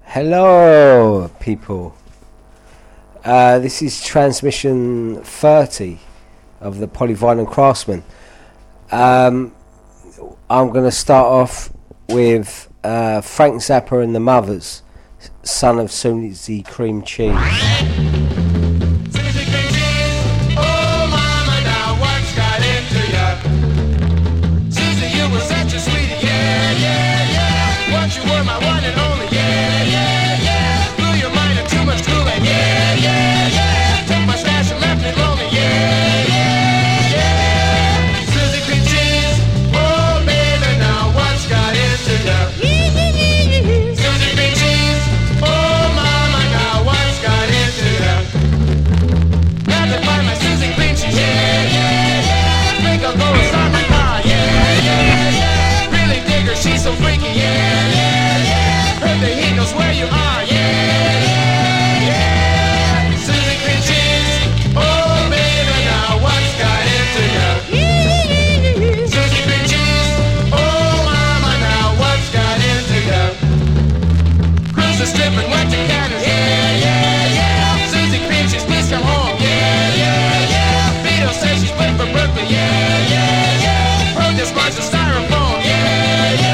Hello, people. This is transmission 30 of the Polyvinyl Craftsman. I'm going to start off with Frank Zappa and the Mothers, Son of Susie Cream Cheese. She's so freaky, yeah, yeah, yeah. Heard that he knows where you are, yeah, yeah, yeah. Susie Cream Cheese, oh baby, now what's got into you? Susie Cream Cheese, oh mama, now what's got into you? Cruise the strip and went to Canada, yeah, yeah, yeah. Susie Cream Cheese, please come home, yeah, yeah, yeah. Vito says she's waiting for Berkeley, yeah, yeah, yeah. Protest march the styrofoam, yeah.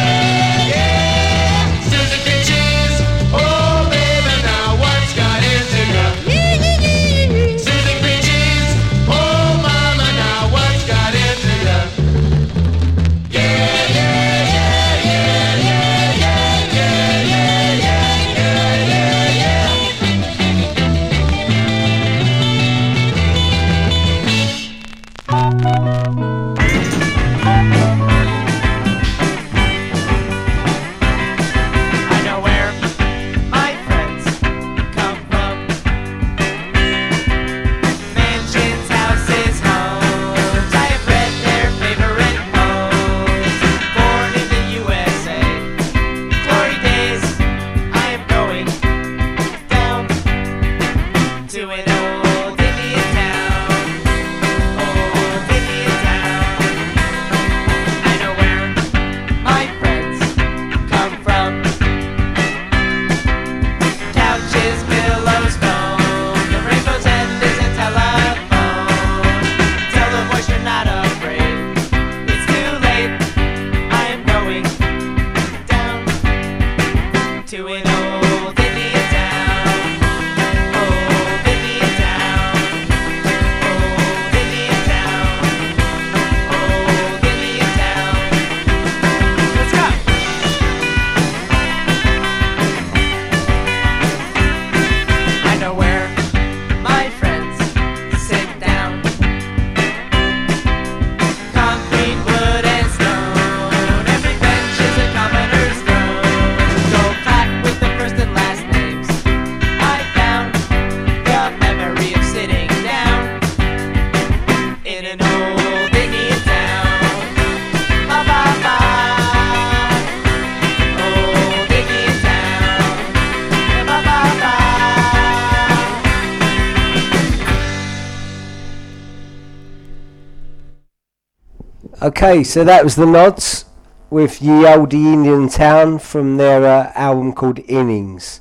Okay, so that was the Nods with Ye Olde Indian Town from their album called Innings.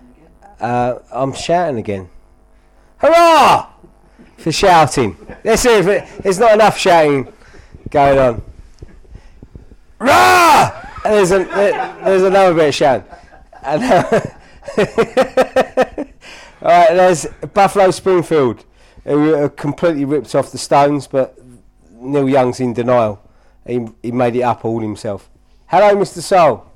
I'm shouting again. Hurrah! For shouting. Let's see if there's not enough shouting going on. Rah! And there's another bit of shouting. Alright, there's Buffalo Springfield, who are completely ripped off the Stones, but Neil Young's in denial. He made it up all himself. Hello, Mr. Soul.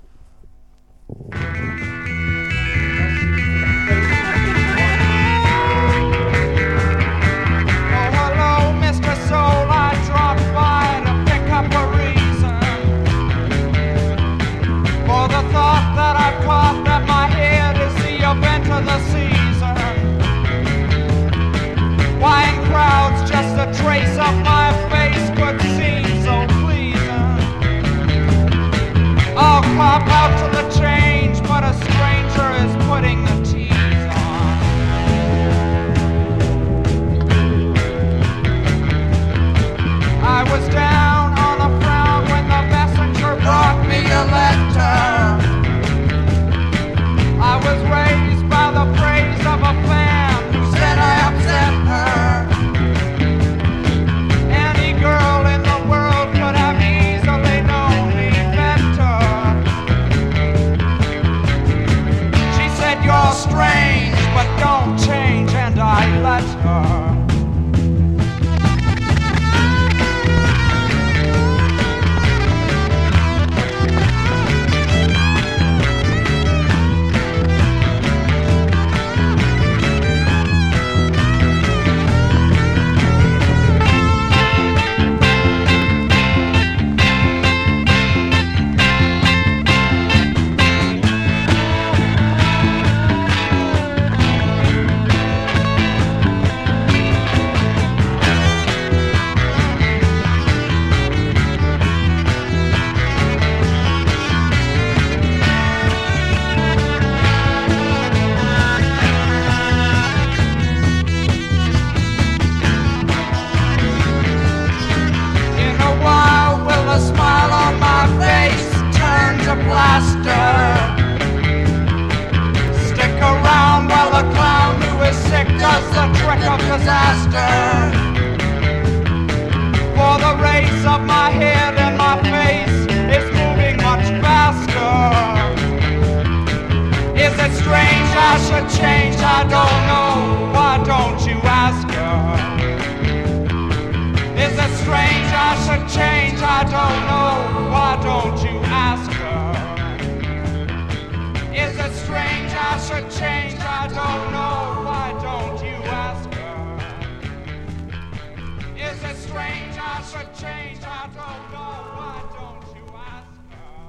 A trace of my face could seem so pleasing. I'll cop out to the change strange, but don't change, and I let her. Stick around while the clown who is sick does the trick of disaster. For the race of my head and my face is moving much faster. Is it strange I should change? I don't know. Why don't you ask her? Is it strange I should change? I don't know. Why don't you ask her? Is it strange I should change? I don't know. Why don't you ask her? Is it strange I should change? I don't know. Why don't you ask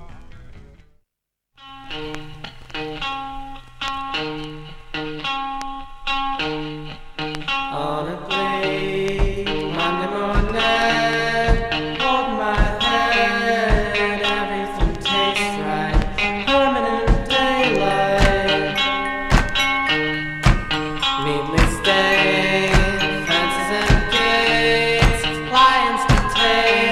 her? On a bleak Monday morning, hold my head, everything tastes right, permanent daylight. Meet me stay, fences and gates, lions to take.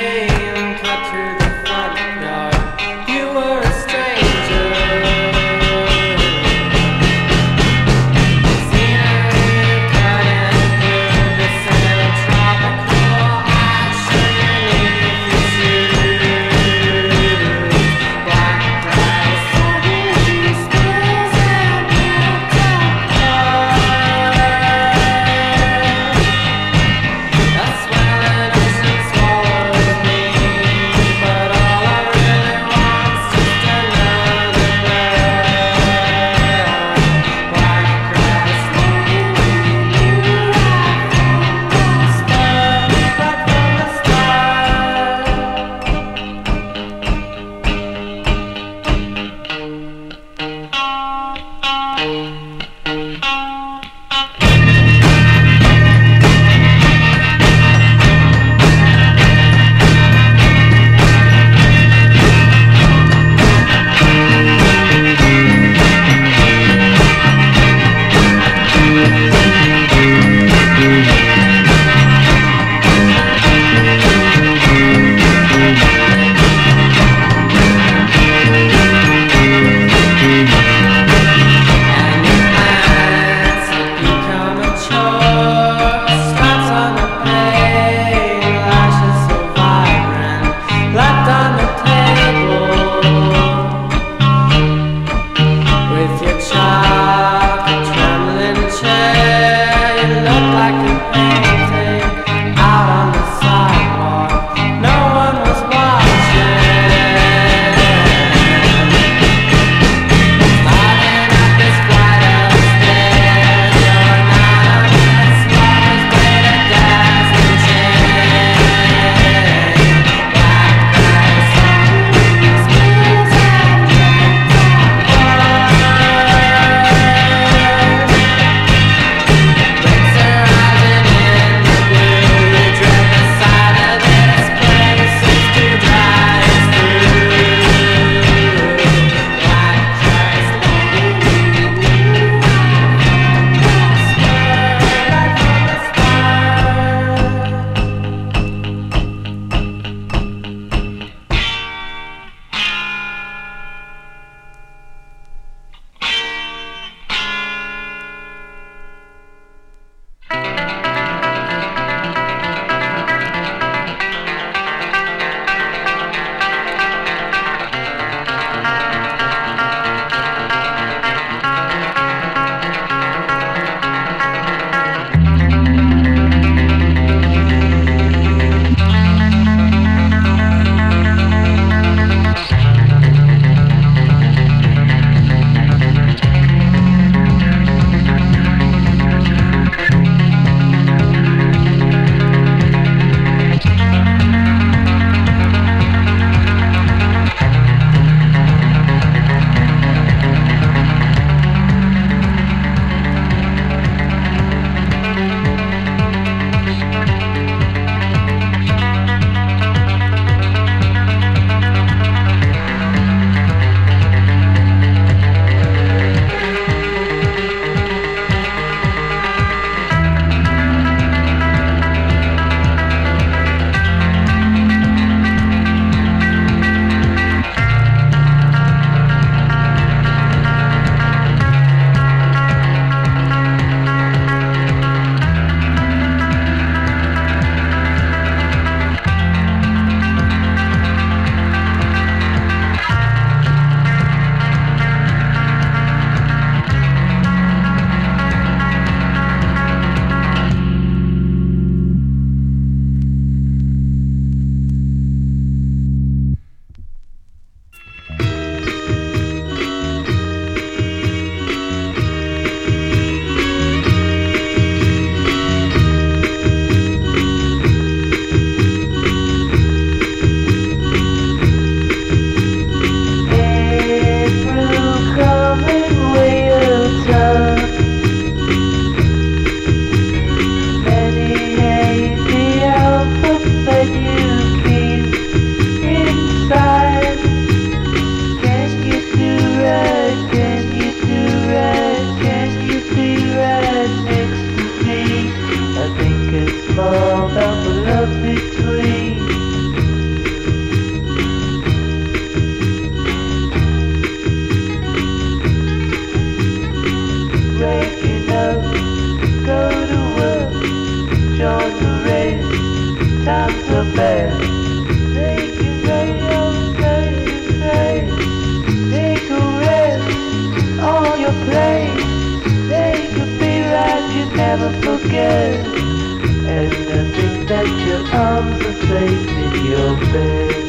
bed. Take your radio, take a rest on your plate. Take a beer that you never forget. And I think that your arms are safe in your bed.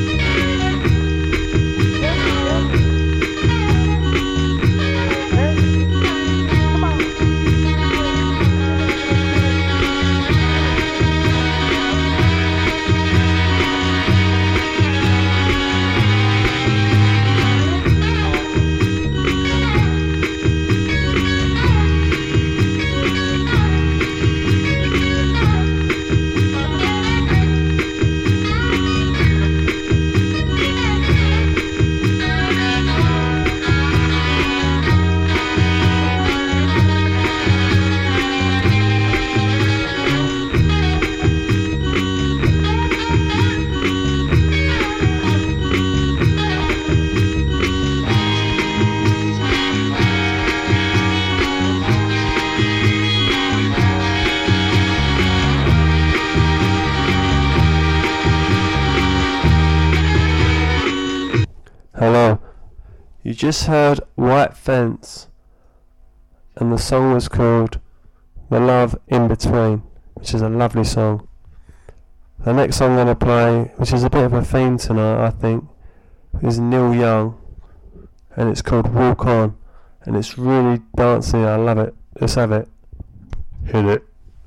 Hello, you just heard White Fence, and the song was called The Love In Between, which is a lovely song. The next song I'm going to play, which is a bit of a theme tonight, I think, is Neil Young, and it's called Walk On, and it's really dancey. I love it. Let's have it. Hit it.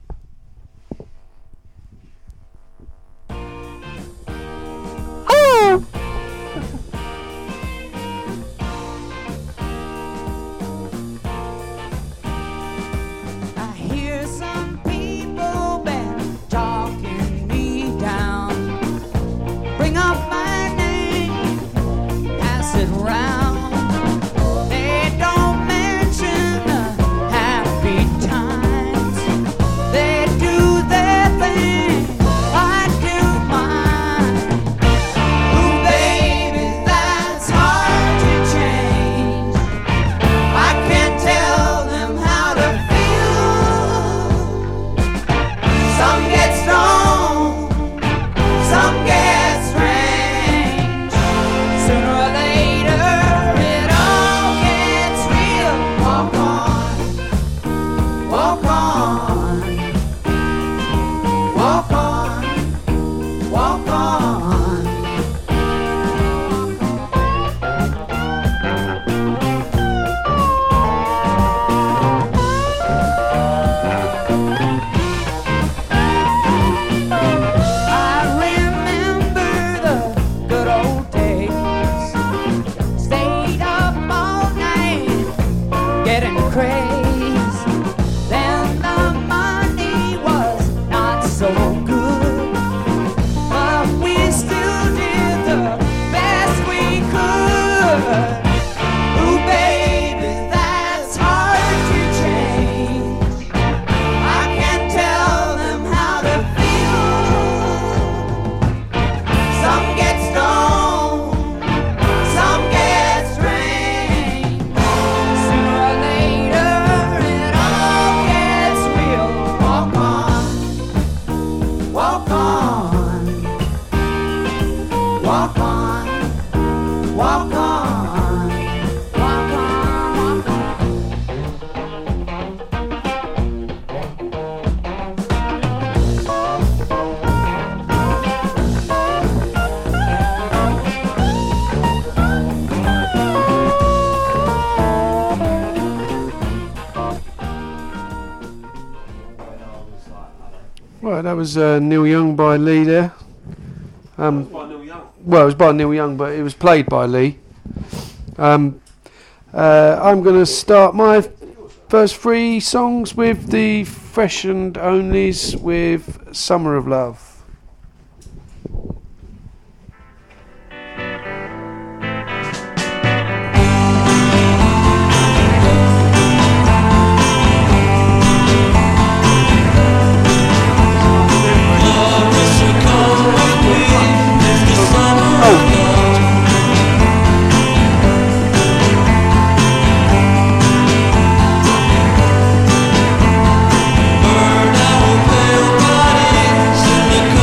I hear some people been talking me down. Bring up my name, pass it round. They don't mention the happy times. They do their thing, I do mine. Ooh, baby, that's hard to change. I can't tell them how to some get strong, some get strange. Sooner or later, it all gets real. Walk on, walk on, walk on, walk on. I remember the good old days. Stayed up all night, getting crazed. Then the money was not so good, but we still did the best we could. Ooh, baby, that's hard to change. I can't tell them how to some get stoned, some get strange. Sooner or later, it all gets real. Walk on, walk on, walk on, walk on, walk on, walk on. Right, that was Neil Young by Lee there. Well, it was by Neil Young, but it was played by Lee. I'm going to start my first three songs with the Fresh and Onlys with Summer of Love. Burn our pale bodies in the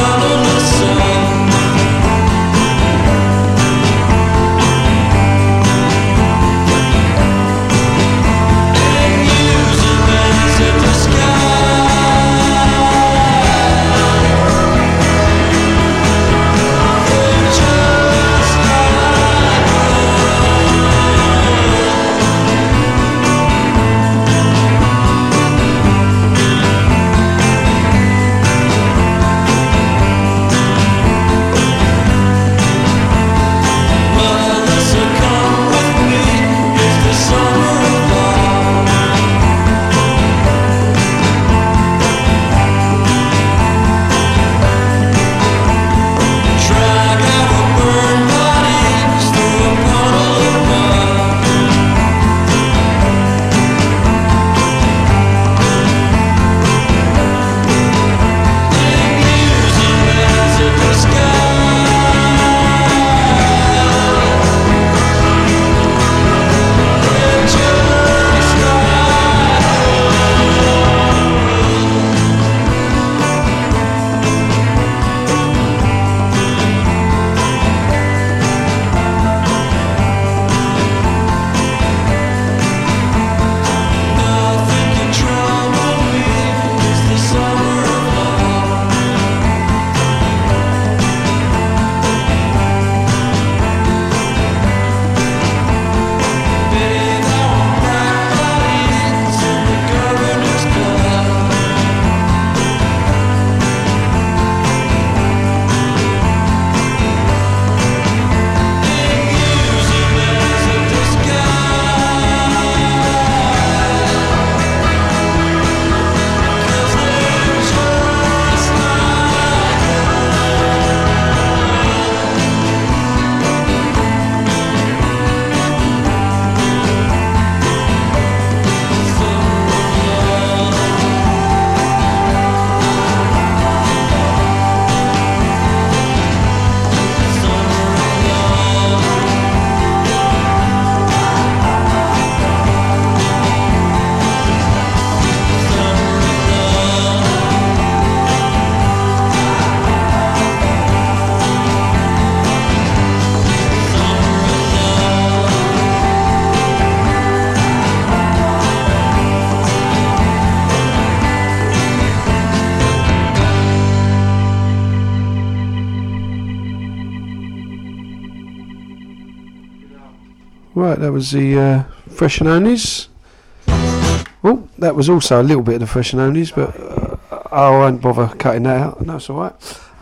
Right, that was the Fresh and Onlys. Oh, that was also a little bit of the Fresh and Onlys, but I won't bother cutting that out. No, it's alright.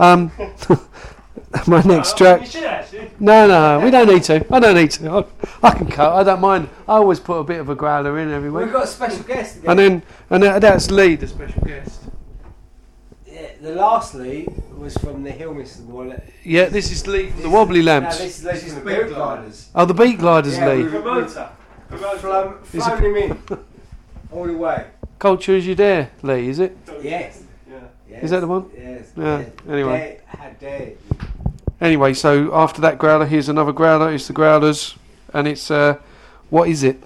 My next track. You should actually. No, we don't need to. I don't need to. I can cut. I don't mind. I always put a bit of a growler in every week. We've got a special guest again. And that's Lee, the special guest. Yeah, the last Lee was from the Hillmist and the one. Yeah, this is Lee from the Wobbly Lamps. No, this is from the Beat Gliders. Oh, the Beat Gliders, Yeah, Lee. Promoter. Flown him in all the way. Culture Is You Dare, Lee, is it? Yes. Yeah. Yes. Is that the one? Yes. Yeah, yes. anyway. How dare you. Anyway, so after that growler, here's another growler. It's the Growlers, and it's What Is It?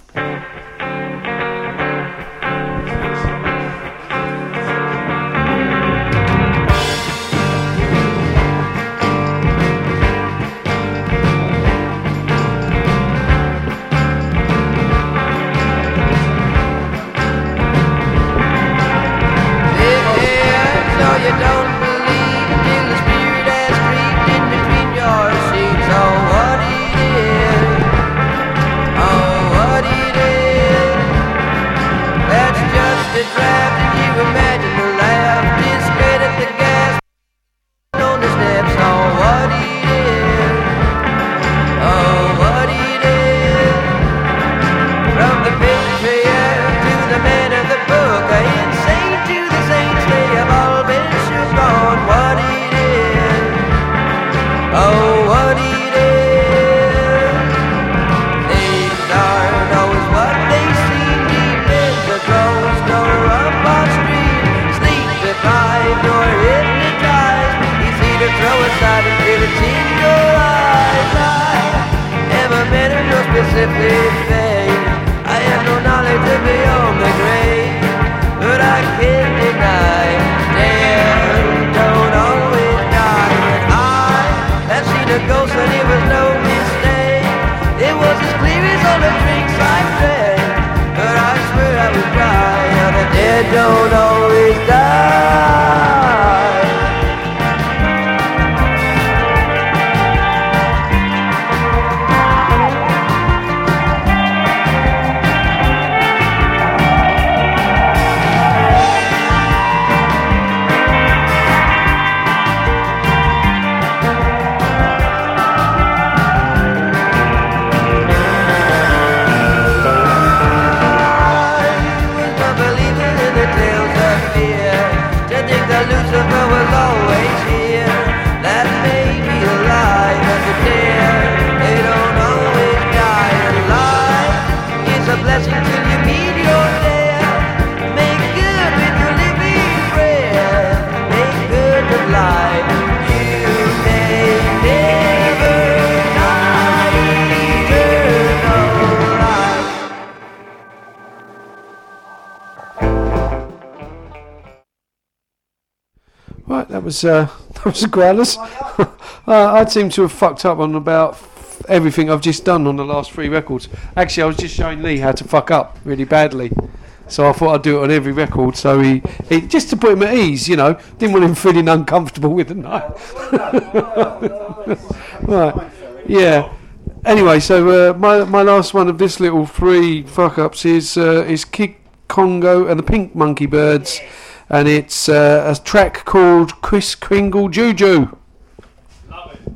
Don't always die. Lucifer was always here. That made me alive as a dare. They don't always die alive. It's a blessing till you meet your death. Make good with your living breath. Make good with life. You may never die eternal life. Right, that was the Growlers. I seem to have fucked up on about everything I've just done on the last 3 records. Actually, I was just showing Lee how to fuck up really badly. So I thought I'd do it on every record, so he just to put him at ease, you know. Didn't want him feeling uncomfortable with the night. Right, yeah. Anyway, so my last one of this little 3 fuck-ups is Kid Congo and the Pink Monkey Birds. And it's a track called Kris Kringle Juju. Love it.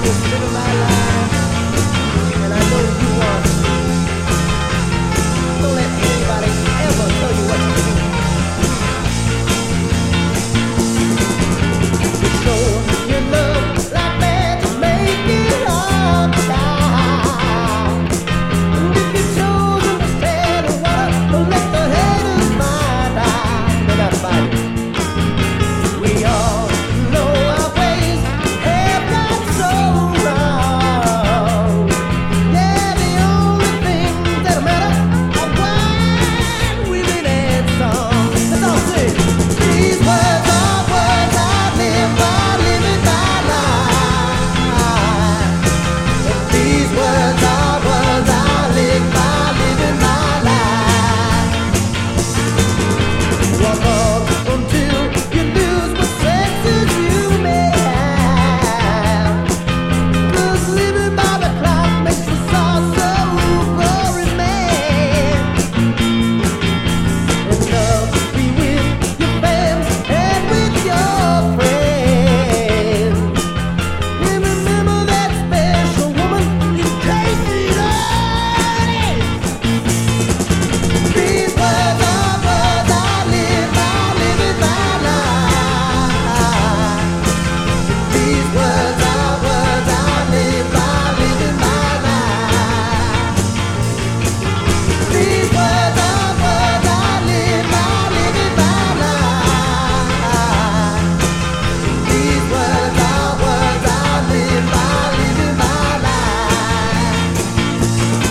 just living my life, and I know you want to. Don't let anybody ever tell you what to do. You show your love like that to make it hard to die. And if you chosen to stand in water, don't let the haters mind die. They're not fighting. We all know our ways have got so wrong. Yeah, the only things that matter are wine, women, and song. Let's all sing. These words are words I live by, living my life. And these words are words I live by, living my life. Walk on until you lose what senses you may have. 'Cause living by the clock makes us all so boring, man. And love be with your fans and with your friends. And remember that special woman in case it hurts. These words are words I live by, living my life. These words are words I live by, living my life. These words are words I live by, living my life. These words are words I live by, living my life.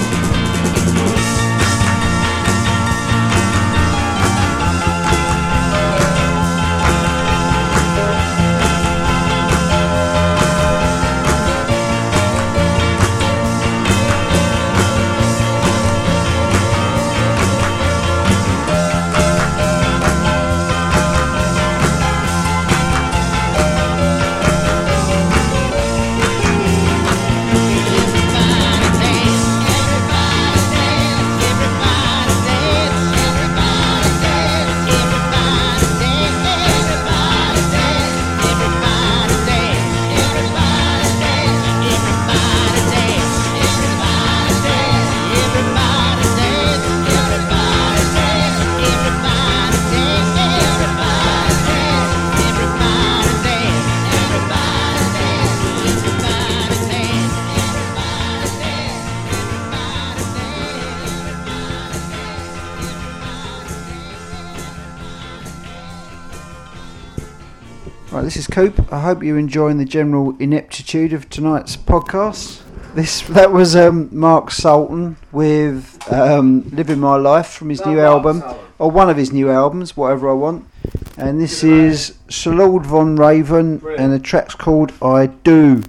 Right, this is Coop. I hope you're enjoying the general ineptitude of tonight's podcast. That was Mark Sultan with "Living My Life" from his new album, or one of his new albums, Whatever I Want. And this is Sir Lord Von Raven, and the track's called "I Do."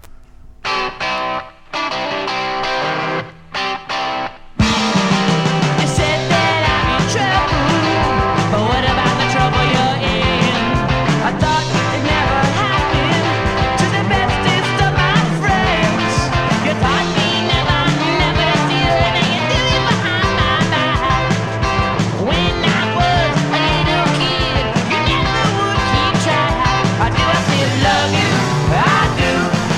You said that I'm in trouble, but what about the trouble you're in? I thought it never happened to the bestest of my friends. You taught me never, never steal, and you do it behind my back. When I was a little kid, you never would keep track. I do, I still love you, I do.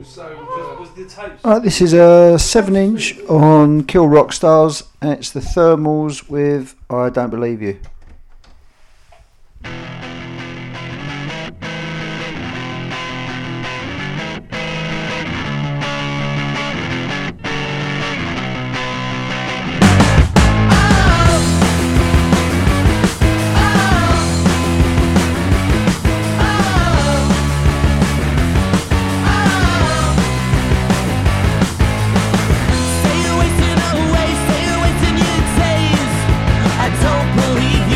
Right, this is a 7-inch on Kill Rock Stars, and it's the Thermals with I Don't Believe You. Say you're wasting away, say you're wasting your days. I don't believe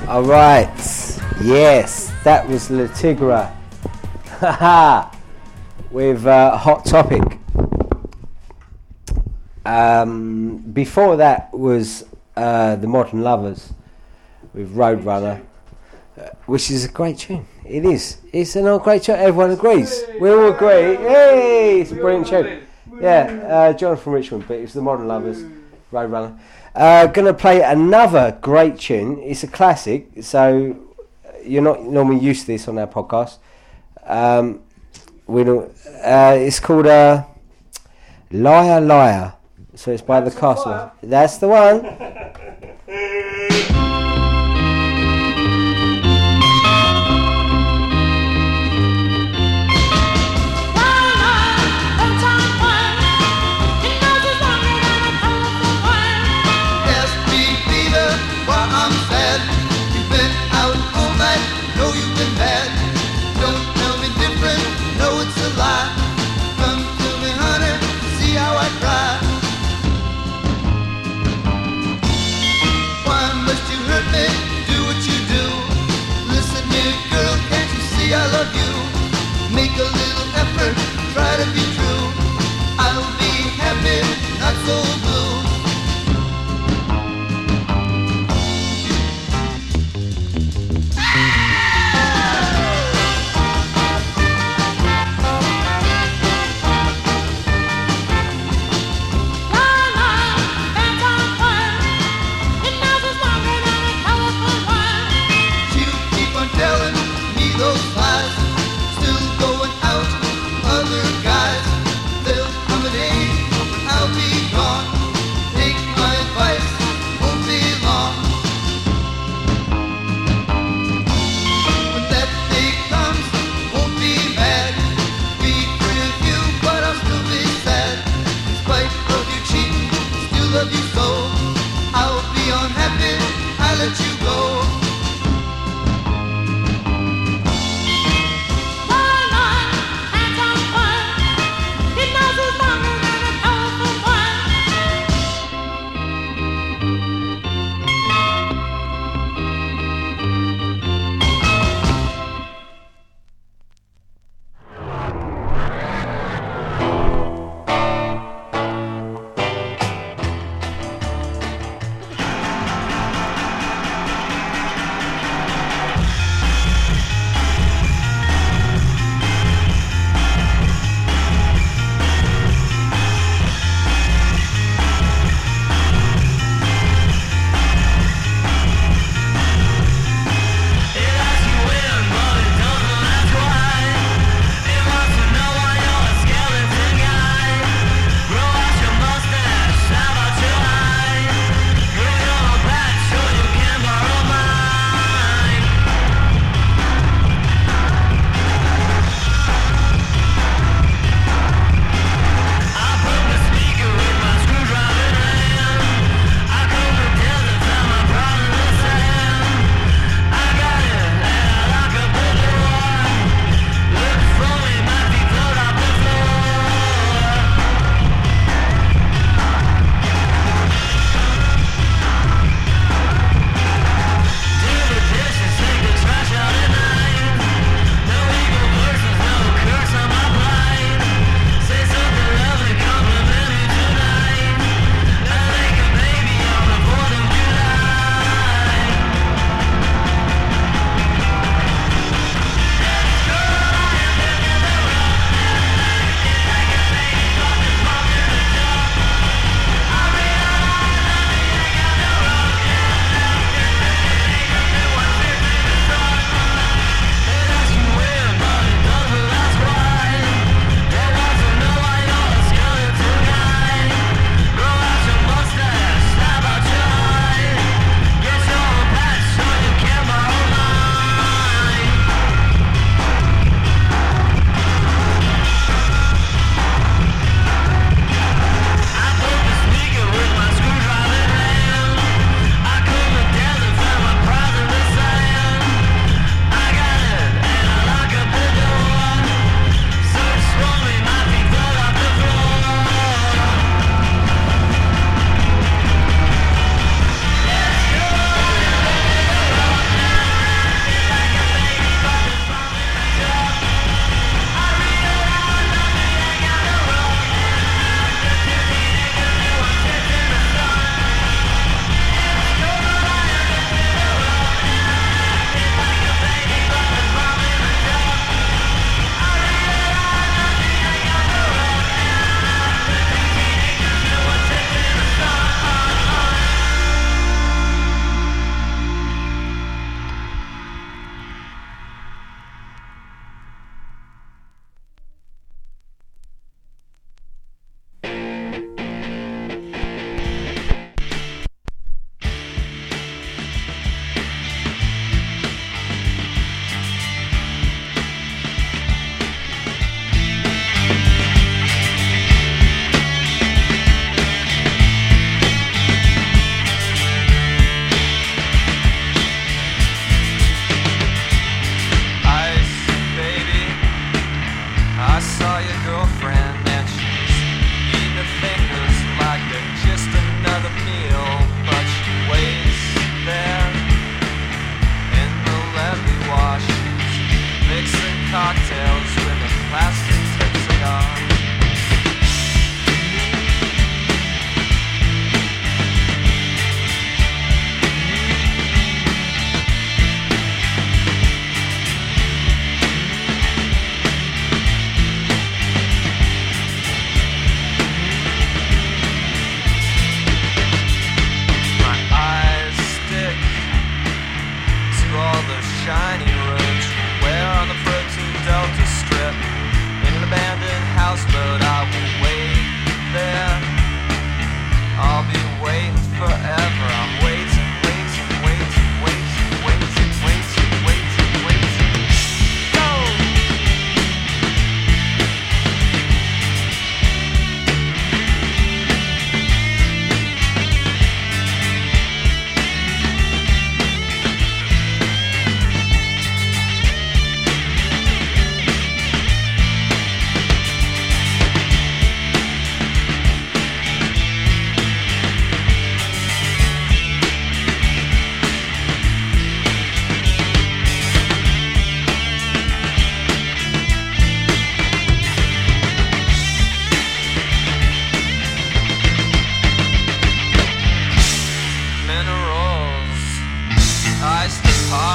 All right. Yes, that was La Tigra. Haha. With Hot Topic. Before that was The Modern Lovers with Roadrunner, which is a great tune. It is. It's an old great tune. Everyone agrees. We all agree. Hey, it's a brilliant tune. Yeah, Jonathan Richmond, but it's The Modern Lovers, Roadrunner. Gonna play another great tune. It's a classic, so you're not normally used to this on our podcast. It's called Liar Liar. So it's by The Castle. That's the one. I love you. Make a little effort, try to be true. I'll be happy, not so blue. You keep on telling me those lies, still going out with other guys. There'll come a day when I'll be gone. Take my advice, won't be long. When that day comes, won't be mad. Be free of you, but I'll still be sad. In spite of you cheating, still love you so. I'll be unhappy, I let you go.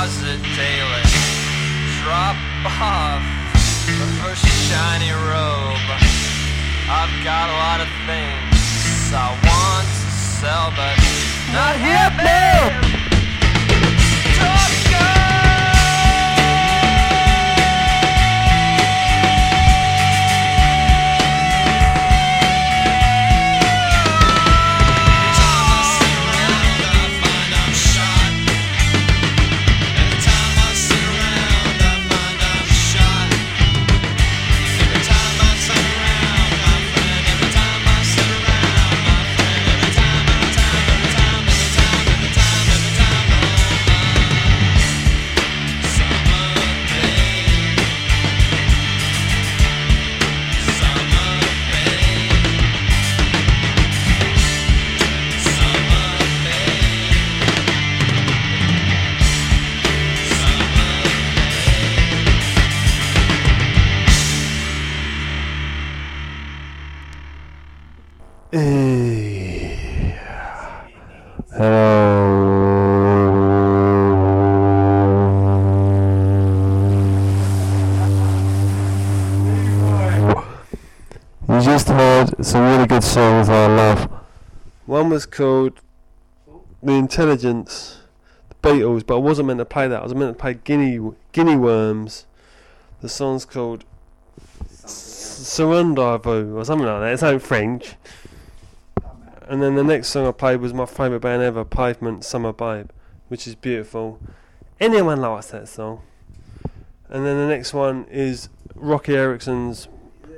closet daily. Drop off the first shiny robe. I've got a lot of things I want to sell, but not here, babe. You just heard some really good songs I love. One was called The Intelligence, The Beatles, but I wasn't meant to play that. I was meant to play Guinea Worms. The song's called Surrendezvous or something like that. It's not French. And then the next song I played was my favourite band ever, Pavement, Summer Babe, which is beautiful. Anyone likes that song. And then the next one is Rocky Erickson's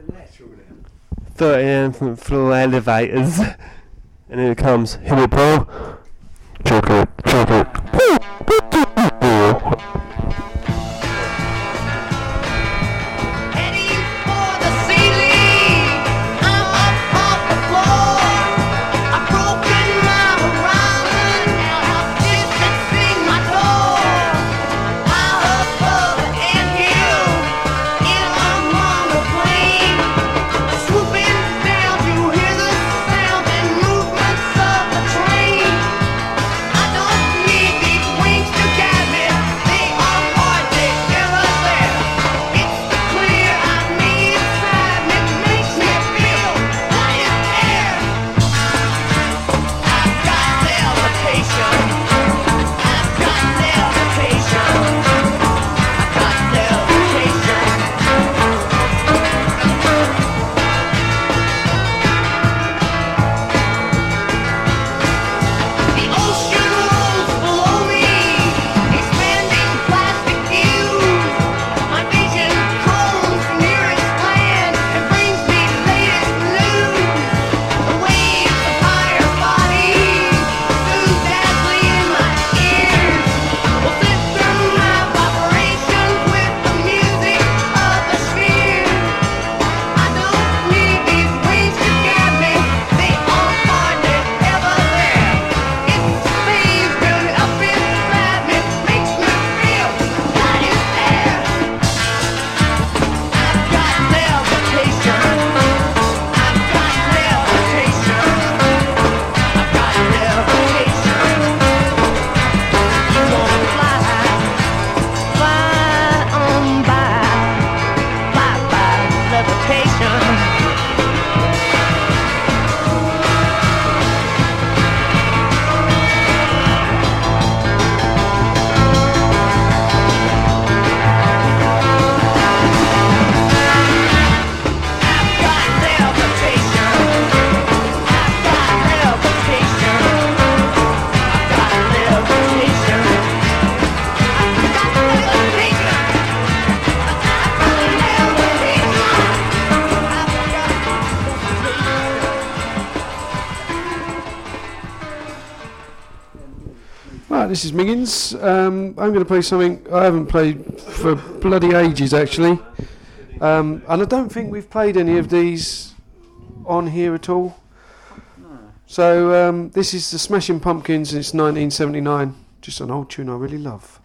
30 floor elevators. And here it comes. Hit it, bro. Chocolate, chocolate. Heading for the ceiling, I'm up off the floor. I've broken my horizon, now I've distancing my door. High above the anthill, in a monoplane, swooping down to hear the sound and movements of the train. I don't need these wings to guide me, they are hardly ever there. It's the clear I need inside me, makes me feel light as air. I've got levitation, I've got levitation, I've got levitation. The ocean rolls below me, expanding plastic views. My vision combs the nearest land and brings me latest news. The waves of higher bodies soothe dazzling in my ears. Will slip through my vibrations with the music of the spheres. I don't need these wings to guide me, they are hardly ever there. It's space building up inside me, makes me feel light as air. I've got levitation, I've got levitation, I've got levitation. You're gonna fly on by, levitation. I've got levitation, I've got levitation, I've got levitation, I've got levitation, Right, this is Miggins. I'm going to play something I haven't played for bloody ages, actually. And I don't think we've played any of these on here at all. So this is the Smashing Pumpkins, and it's 1979. Just an old tune I really love.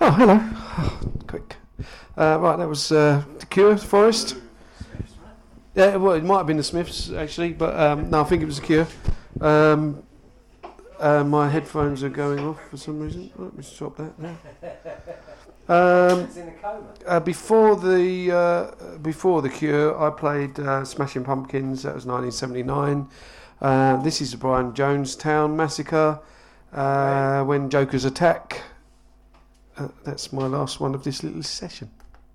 Oh, hello. Oh, quick. Right, that was The Cure, Forest. Yeah, well, it might have been the Smiths, actually, but no, I think it was The Cure. My headphones are going off for some reason. Let me stop that now. Before the Cure, I played Smashing Pumpkins. That was 1979. This is the Brian Jonestown Massacre. When Jokers Attack. That's my last one of this little session.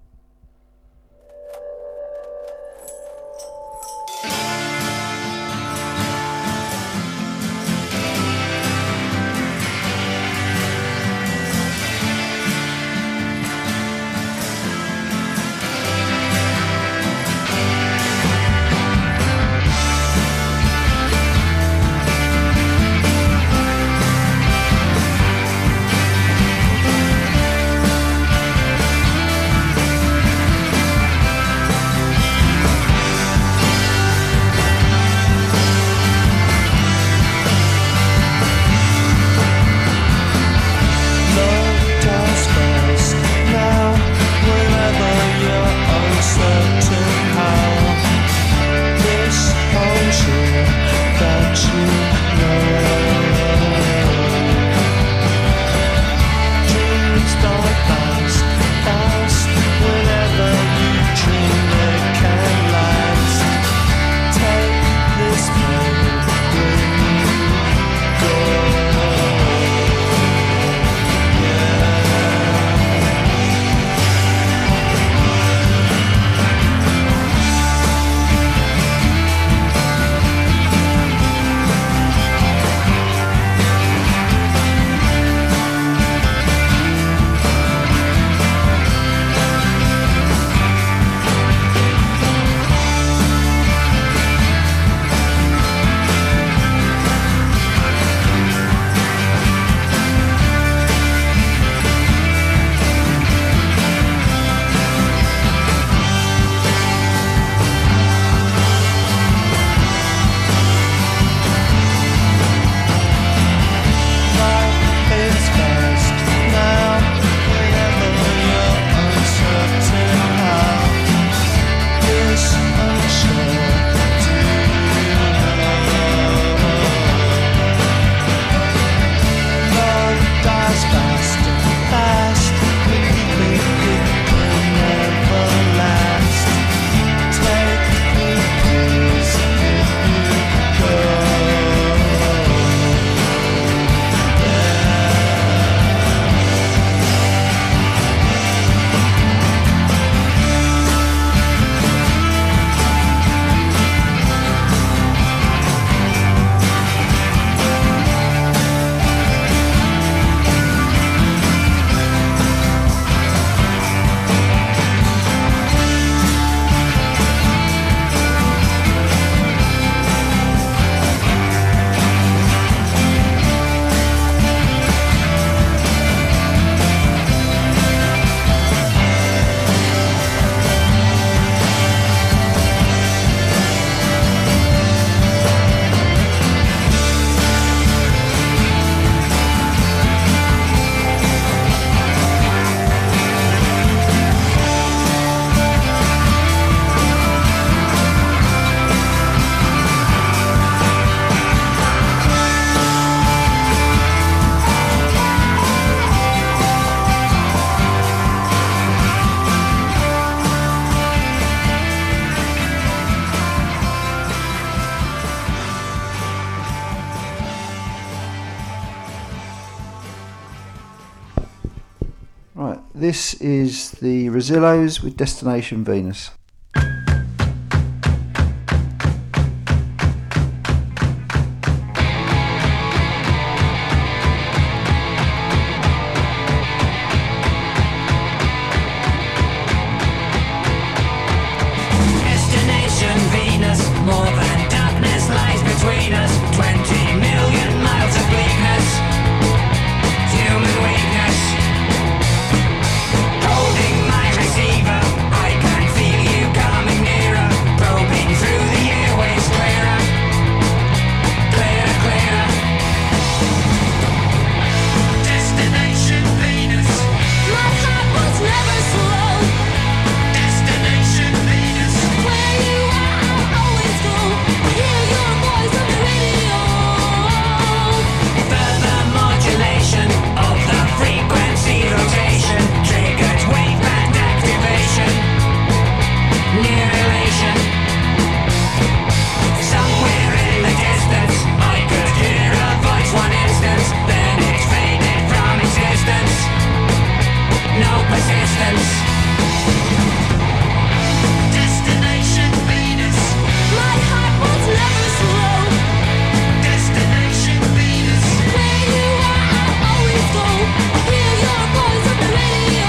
This is the Rosillos with Destination Venus. Destination Venus, more than darkness lies between us. 20 million miles of bleakness, human weakness. Holding my receiver, I can feel you persistence. Destination Venus. My heart was never slow. Destination Venus. Where you are, I'll always go. Hear your voice on the radio.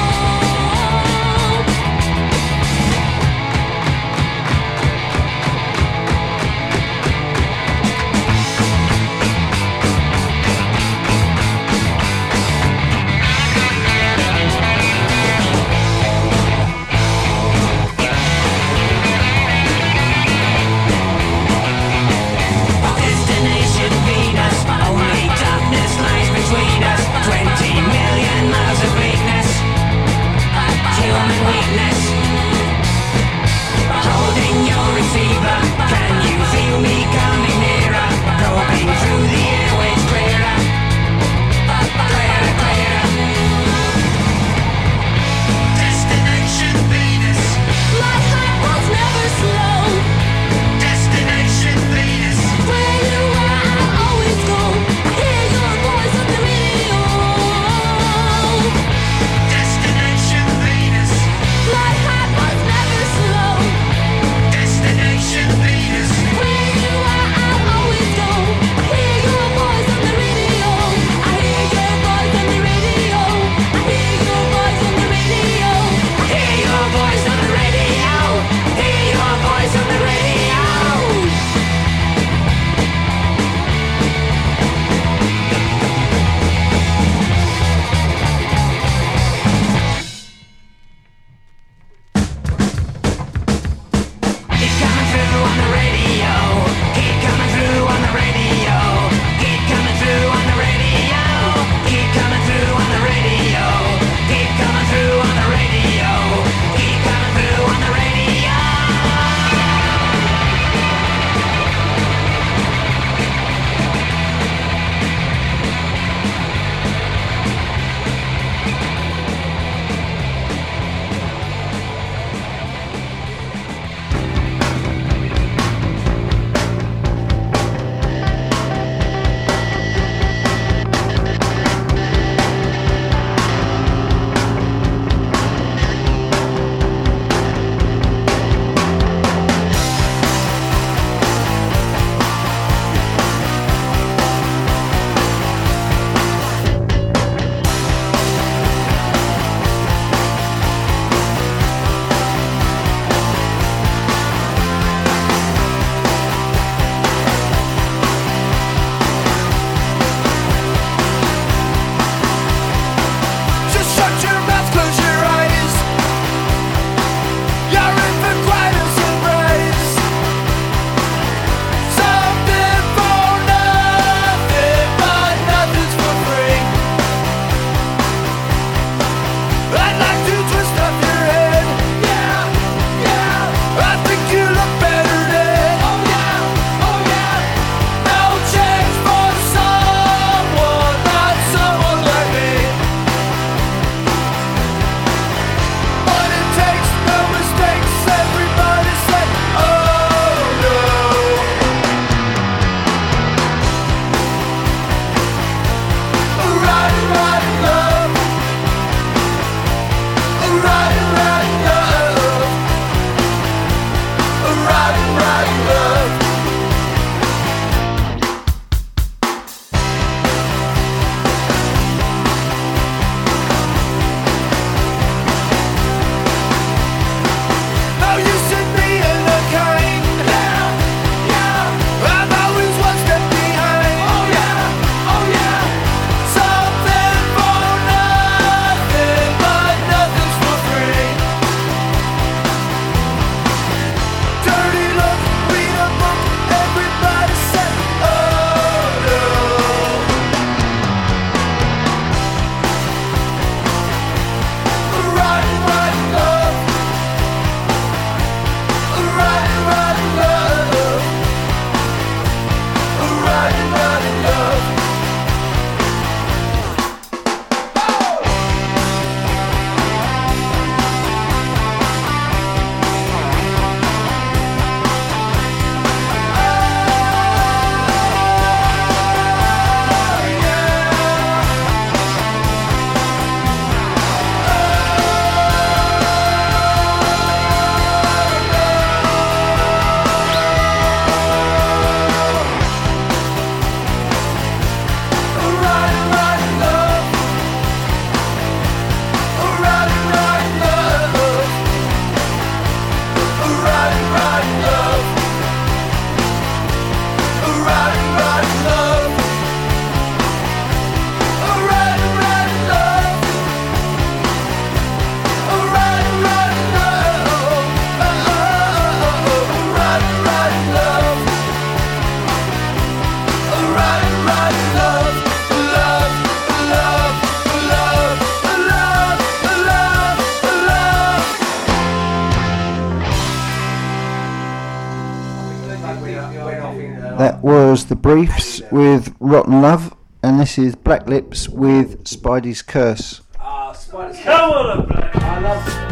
That was The Briefs with Rotten Love, and this is Black Lips with Spidey's Curse. Come on, Black. I love it.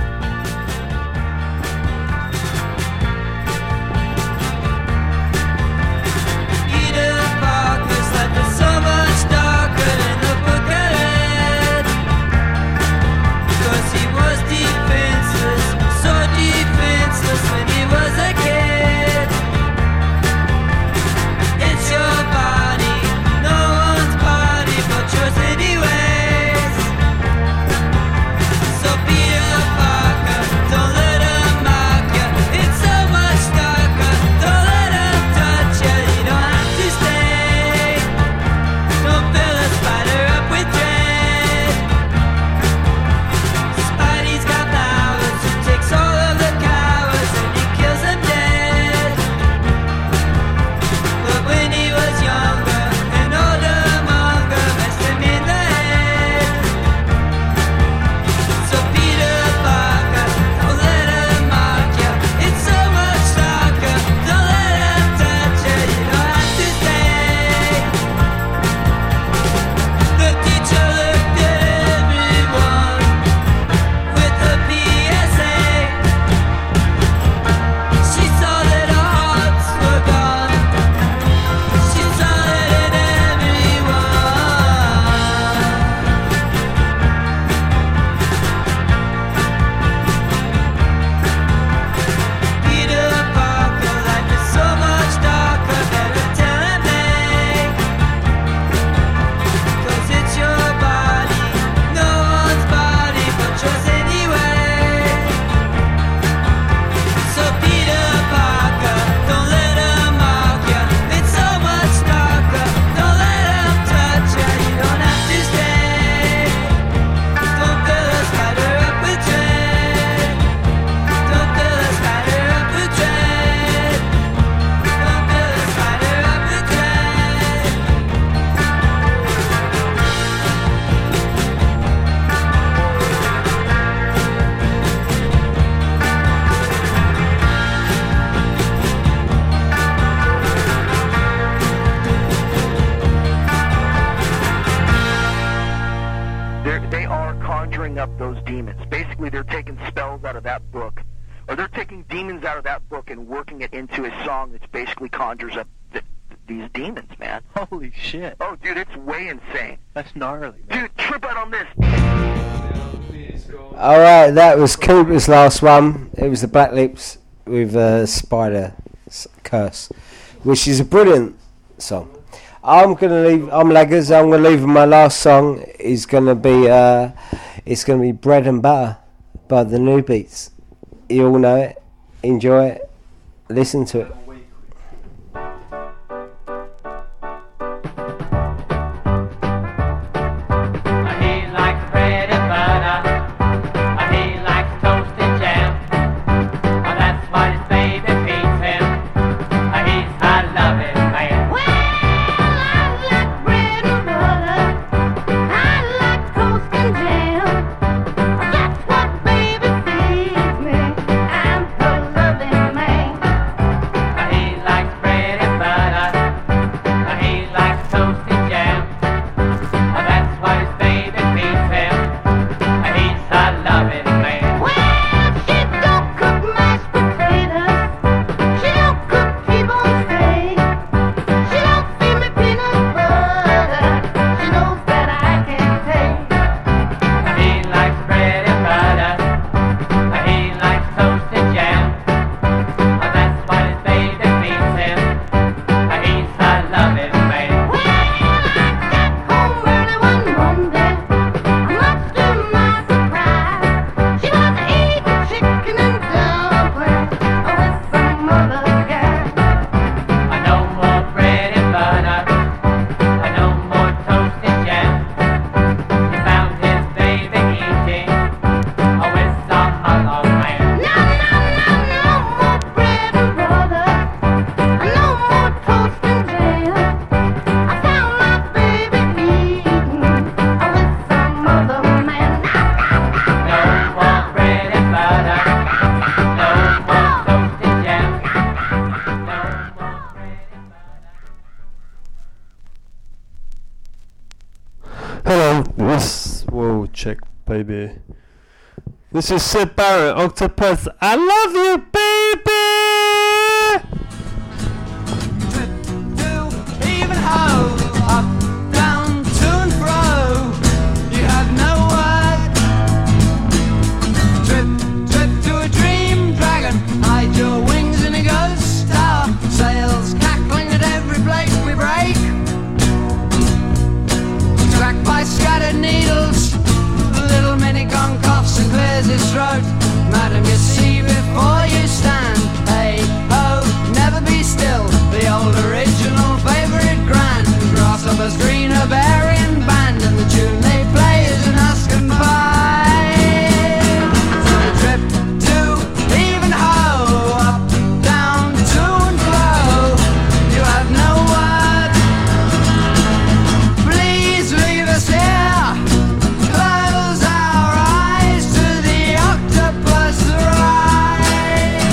Peter Parker's life is so much darker than the book I read. 'Cause he was defenseless, so defenseless when he was a kid. It's your body, no one's body but yours anyways. So Peter Parker, don't let him mock you. It's so much darker, don't let him touch you. You don't have to stay. Don't fill a spider up with dread. Spidey's got powers, he takes all of the cowards and he kills them dead. But when he was younger, an older monger messed him in the head. So Peter Parker, don't let him mock you. It's so much darker, don't let him touch you. You don't have to stay. The teacher looked at everyone with a PSA. She saw that our hearts were gone. She saw that in everyone. Peter Parker, life is so much darker, better tell him nay. 'Cause it's your body, no one's body but yours anyway. So Peter Parker, don't let him mock you. It's so much darker, don't let him touch you. You don't have to stay. Don't fill a spider up with dread. Don't fill a spider up with dread. Don't fill a spider up with dread. They are conjuring up those demons. Basically, they're taking spells out of that book, or they're taking demons out of that book and working it into a song that basically conjures up these demons, man. Holy shit. Oh, dude, it's way insane. That's gnarly, man. Dude, trip out on this. Alright, that was Cooper's last one. It was the Black Lips with Spider Curse, which is a brilliant song. I'm Laggers. I'm gonna leave my last song is gonna be it's gonna be Bread and Butter by the New Beats. You all know it. Enjoy it. Listen to it. He likes bread and butter. He likes toast and jam. That's what his baby feeds him. He's a loving man. Well, I like bread and butter. I like toast and jam. That's what baby feeds me. I'm her loving man. baby. This is Sid Barrett, Octopus. I love you, baby! Even how up, down, to and fro, you have no word. Trip, trip to a dream dragon, hide your wings in a ghost star, sails cackling at every blade we break. Tracked by scattered needles, little mini gong coughs and clears his throat. Madam, you see before you stand. Hey ho, never be still. The old original favourite grand. Grasshoppers, green herbarian band, and the tune they play is an Ascan five. So trip to even ho, up, down, to and fro. You have no word. Please leave us here. Close our eyes to the octopus ride.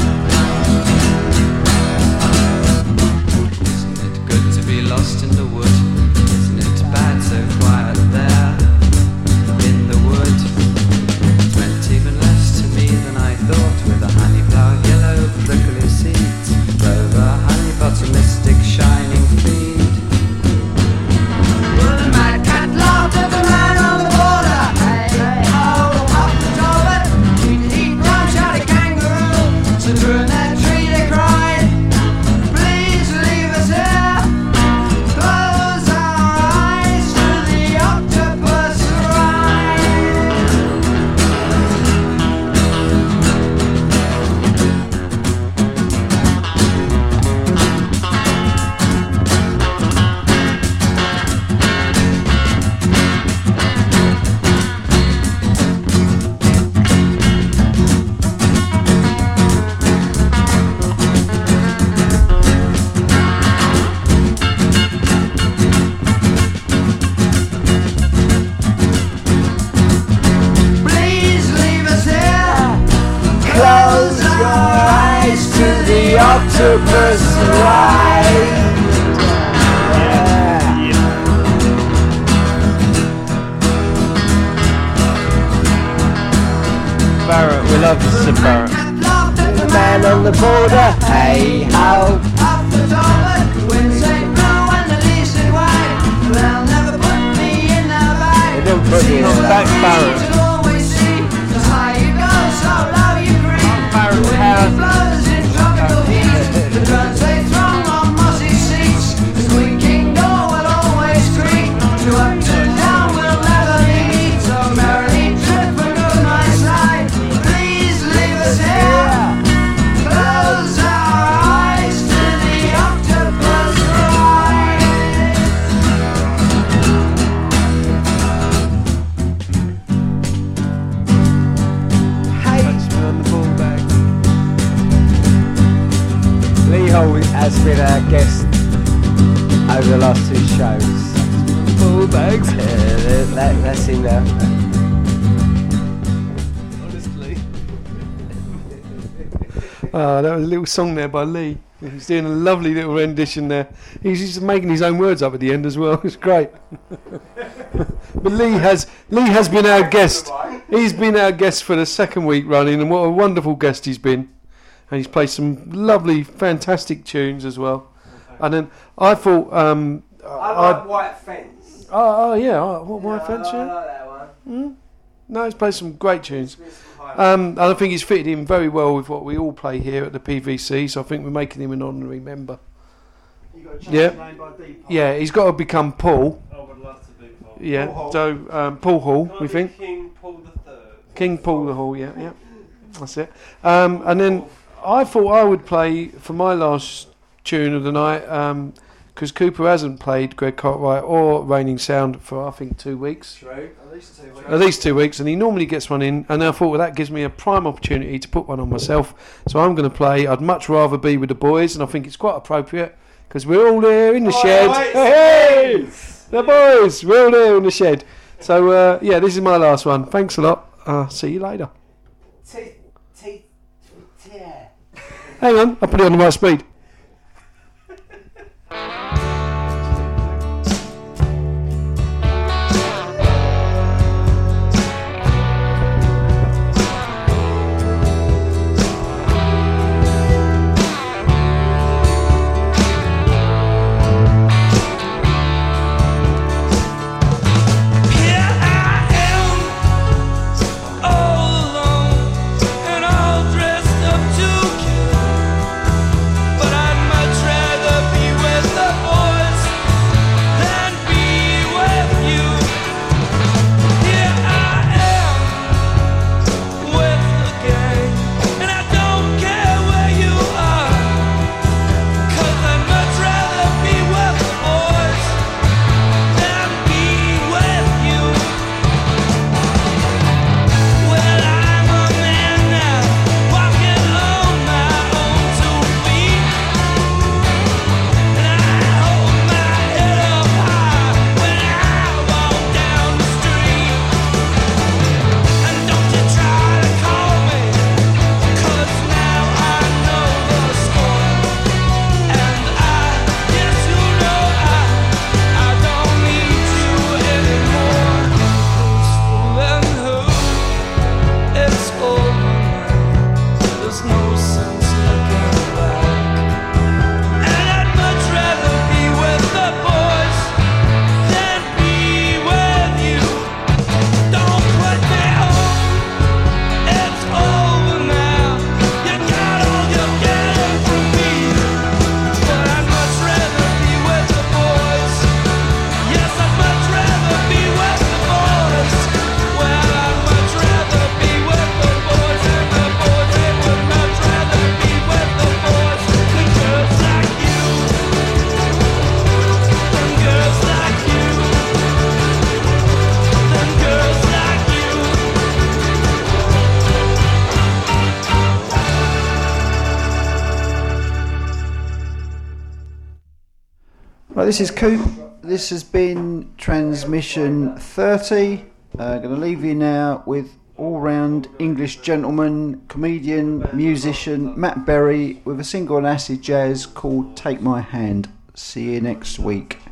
Isn't it good to be lost in the wood? Isn't it bad so quiet there in the wood? It meant even less to me than I thought, with a honeyflower yellow prickly seeds, clover, honey butter, mystic shining feet. Well, the mad cat laughed at the man on the border. Hey, ho, up the toilet. Eat, run, shout a kangaroo. So through that tree they cried, please leave us here. Close our eyes to the octopus ride. Please leave us here. Close your eyes to the octopus ride. Barrett, we love you, Sid Barrett. The man on the border, hey ho. Off the toilet, winds ain't blue and the leaves are white. They'll never put me in their bag. They don't put you in Seems their like bag, me Barrett. to always see just high you go, so low you creep. Barrett, The wind Barrett. blows in tropical heat. The drones they throng on mossy seats. The squeaking door will always creak. To up to down will never meet. So merrily trip a good night's night. Please leave us here. Close our eyes to the octopus ride. Touch me on the ball bag. Lee Hall has been our guest over the last two shows. Ball bags. That's him now. Honestly. That was a little song there by Lee. He's doing a lovely little rendition there. He's just making his own words up at the end as well. It's great. But Lee has been our guest. He's been our guest for the second week running, and what a wonderful guest he's been. And he's played some lovely, fantastic tunes as well. And then I thought, White Fence. White Fence, yeah. like that one. No, he's played some great tunes. And I think he's fitted in very well with what we all play here at the PVC, so I think we're making him an honorary member. Yeah, he's got to become Paul. I would love to be Paul. Yeah, so Paul Hall, we think. King Paul III. King Paul the Hall, yeah, that's it. And then I thought I would play for my last tune of the night, because Cooper hasn't played Greg Cartwright or Raining Sound for I think 2 weeks. True. At least 2 weeks, and he normally gets one in, and I thought, well, that gives me a prime opportunity to put one on myself. So I'm going to play I'd Much Rather Be With the Boys, and I think it's quite appropriate because we're all there in the shed. Hey, the boys, we're all there in the shed. So yeah, this is my last one. Thanks a lot. See you later. Hang on, I'll put it on the right speed. Right, this is Coop. This has been Transmission 30. Going to leave you now with all-round English gentleman, comedian, musician Matt Berry with a single on acid jazz called Take My Hand. See you next week.